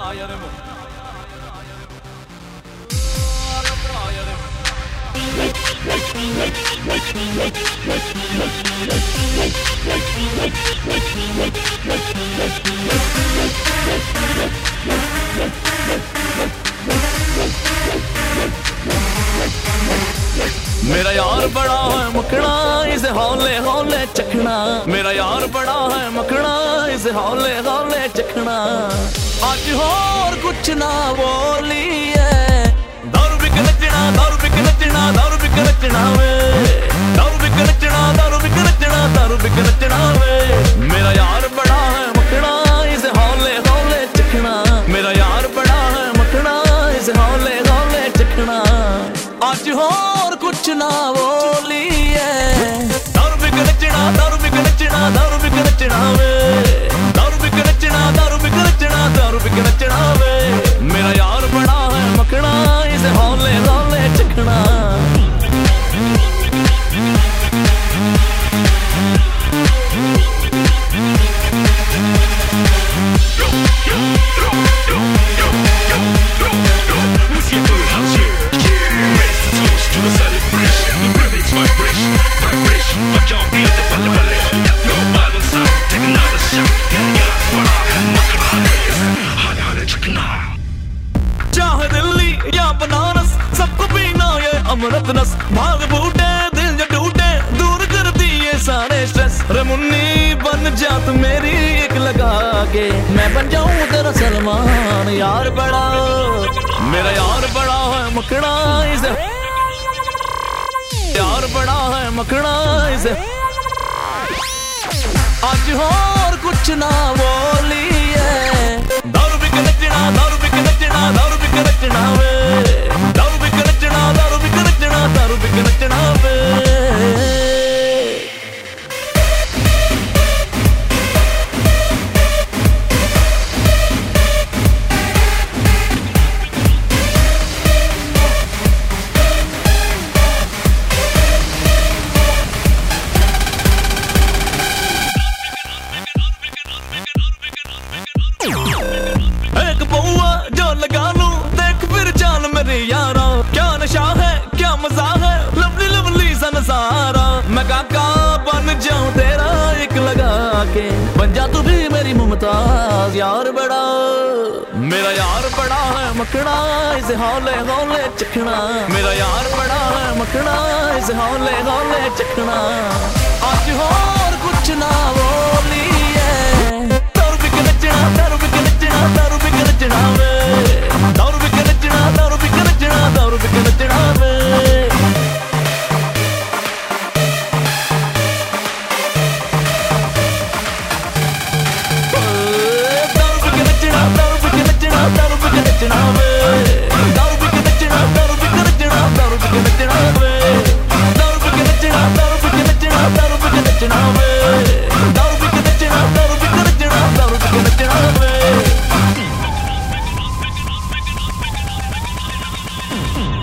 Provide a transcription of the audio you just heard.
मेरा यार बड़ा है मखना, इसे हौले हौले चखना। मेरा यार बड़ा है मखना, इसे हौले हौले चखना। आज और कुछ ना बोलिए, दारू बिक नचना, दारू बिक नचना, दारू बिक नचना वे, दारू बिक नचना, दारू बिक नचना, दारू बिक नचना वे। मेरा यार बड़ा है मखना, इसे हौले हौले चखना। मेरा यार बड़ा है मखना, इसे हौले हौले चखना। आज और कुछ ना बोलिए, दारू बिक नचना, दारू बिक नचना, दारू बिक नचना वे, दारू बिक नचना, दारू बिक नचना, दारू बिक नचना वे। मेरा यार बड़ा है मखना, इसे हौले हौले चखना। चाहे दिल्ली या बनारस, सबको पीना ये अमृत रस। भाग बूटे दिल जो टूटे, दूर कर दिए सारे स्ट्रेस। रे मुन्नी बन जा तू मेरी एक लगा के, मैं बन जाऊं तेरा सलमान। यार बड़ा, मेरा यार बड़ा है मखना, इसे यार बड़ा है मखना, इसे आज और कुछ ना बोलिए, दारू बिक नचना, दारू बिक नचना, दारू बिक नचना वे, दारू बिक नचना, दारू बिक नचना, दारू बिक नचना वे। एक पौआ जो लगा लूं, देख फिर चाल मेरे यारा। क्या नशा है, क्या मजा है, लवली लवली सा नजारा। मैं काका बन जाऊं तेरा एक लगा के, बन जा तू भी मेरी मुमताज। यार बड़ा, मेरा यार बड़ा है मखना, इसे हौले हौले चखना। मेरा यार बड़ा है मखना, इसे हौले हौले चखना। आज और कुछ ना बोलिए, दारू बिक नचना, दारू बिक नचना, दारू बिक नचना वे, दारू बिक नचना, दारू बिक नचना, दारू बिक नचना वे। दारू बिक नचना, दारू बिक नचना, दारू बिक नचना वे, दारू बिक नचना, दारू बिक नचना, दारू बिक नचना वे, दारू बिक नचना, दारू बिक नचना, दारू बिक नचना वे, दारू बिक नचना, दारू बिक नचना, दारू बिक नचना वे।